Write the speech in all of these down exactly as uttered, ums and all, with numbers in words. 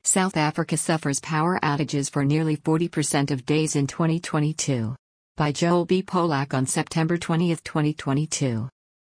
South Africa suffers power outages for nearly forty percent of days in twenty twenty-two. By Joel B. Polak on September twentieth, twenty twenty-two.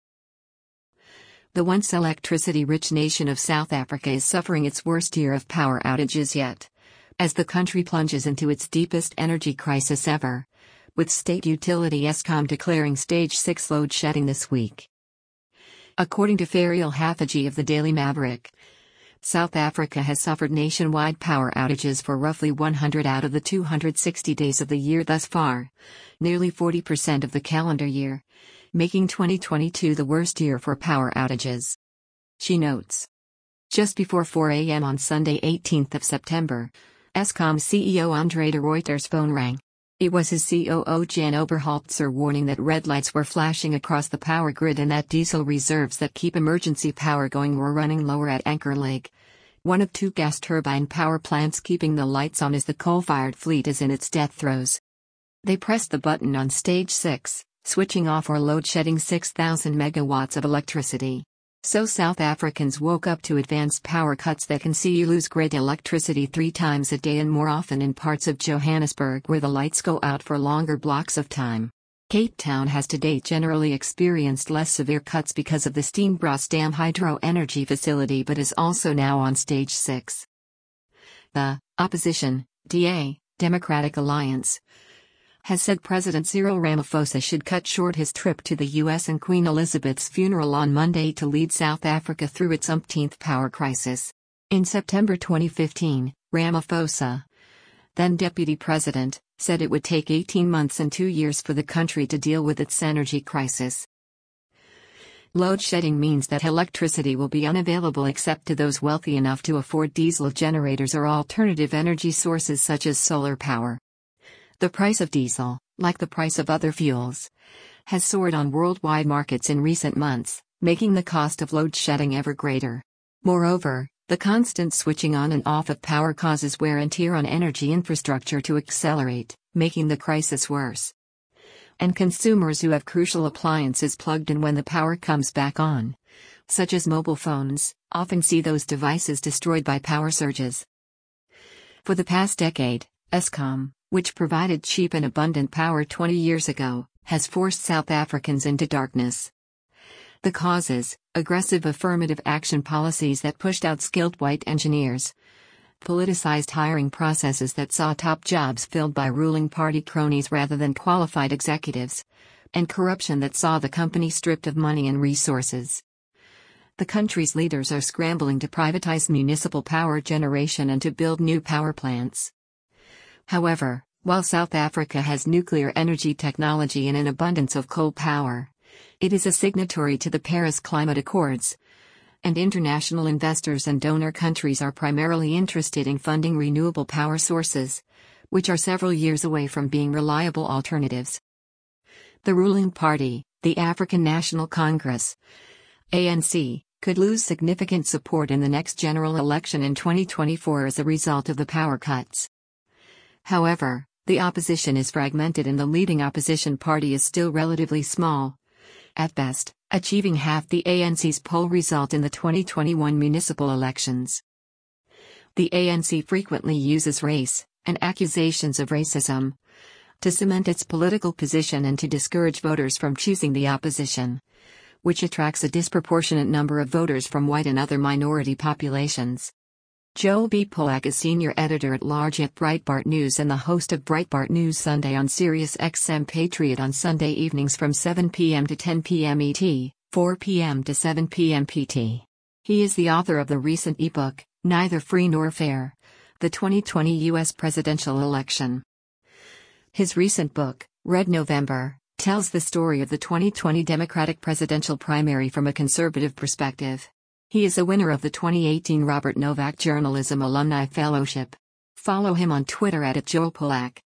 The once electricity-rich nation of South Africa is suffering its worst year of power outages yet, as the country plunges into its deepest energy crisis ever, with state utility Eskom declaring stage six load shedding this week. According to Farial Haffajee of the Daily Maverick, South Africa has suffered nationwide power outages for roughly one hundred out of the two hundred sixty days of the year thus far, nearly forty percent of the calendar year, making twenty twenty-two the worst year for power outages. She notes. Just before four a m on Sunday eighteenth of September, Eskom C E O Andre de Ruyter's phone rang. It was his C O O Jan Oberholzer warning that red lights were flashing across the power grid and that diesel reserves that keep emergency power going were running lower at Anchor Lake, one of two gas turbine power plants keeping the lights on as the coal-fired fleet is in its death throes. They pressed the button on stage six, switching off or load shedding six thousand megawatts of electricity. So South Africans woke up to advanced power cuts that can see you lose grid electricity three times a day and more often in parts of Johannesburg where the lights go out for longer blocks of time. Cape Town has to date generally experienced less severe cuts because of the Steenbosdam hydro energy facility but is also now on stage six. The opposition, D A, Democratic Alliance, has said President Cyril Ramaphosa should cut short his trip to the U S and Queen Elizabeth's funeral on Monday to lead South Africa through its umpteenth power crisis. In September twenty fifteen, Ramaphosa, then deputy president, said it would take eighteen months and two years for the country to deal with its energy crisis. Load shedding means that electricity will be unavailable except to those wealthy enough to afford diesel generators or alternative energy sources such as solar power. The price of diesel, like the price of other fuels, has soared on worldwide markets in recent months, making the cost of load shedding ever greater. Moreover, the constant switching on and off of power causes wear and tear on energy infrastructure to accelerate, making the crisis worse. And consumers who have crucial appliances plugged in when the power comes back on, such as mobile phones, often see those devices destroyed by power surges. For the past decade, Eskom, which provided cheap and abundant power twenty years ago, has forced South Africans into darkness. The causes: aggressive affirmative action policies that pushed out skilled white engineers, politicized hiring processes that saw top jobs filled by ruling party cronies rather than qualified executives, and corruption that saw the company stripped of money and resources. The country's leaders are scrambling to privatize municipal power generation and to build new power plants. However, while South Africa has nuclear energy technology and an abundance of coal power, it is a signatory to the Paris Climate Accords, and international investors and donor countries are primarily interested in funding renewable power sources, which are several years away from being reliable alternatives. The ruling party, the African National Congress, A N C, could lose significant support in the next general election in twenty twenty-four as a result of the power cuts. However, the opposition is fragmented and the leading opposition party is still relatively small, at best, achieving half the A N C's poll result in the twenty twenty-one municipal elections. The A N C frequently uses race, and accusations of racism, to cement its political position and to discourage voters from choosing the opposition, which attracts a disproportionate number of voters from white and other minority populations. Joel B. Polak is senior editor-at-large at Breitbart News and the host of Breitbart News Sunday on Sirius X M Patriot on Sunday evenings from seven p m to ten p m E T, four p m to seven p m P T. He is the author of the recent ebook, Neither Free Nor Fair: The twenty twenty U S Presidential Election. His recent book, Red November, tells the story of the twenty twenty Democratic presidential primary from a conservative perspective. He is a winner of the twenty eighteen Robert Novak Journalism Alumni Fellowship. Follow him on Twitter at Joel Polak.